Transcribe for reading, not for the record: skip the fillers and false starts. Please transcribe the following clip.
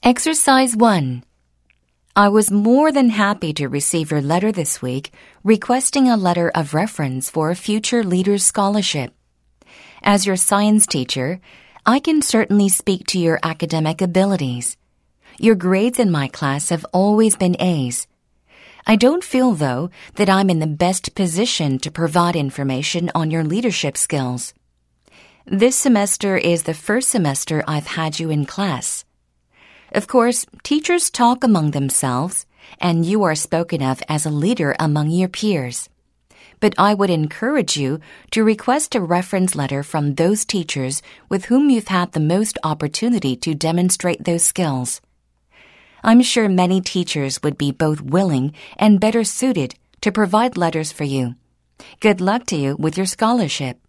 Exercise 1. I was more than happy to receive your letter this week requesting a letter of reference for a future leader's scholarship. As your science teacher, I can certainly speak to your academic abilities. Your grades in my class have always been A's. I don't feel, though, that I'm in the best position to provide information on your leadership skills. This semester is the first semester I've had you in class. Of course, teachers talk among themselves, and you are spoken of as a leader among your peers. But I would encourage you to request a reference letter from those teachers with whom you've had the most opportunity to demonstrate those skills. I'm sure many teachers would be both willing and better suited to provide letters for you. Good luck to you with your scholarship.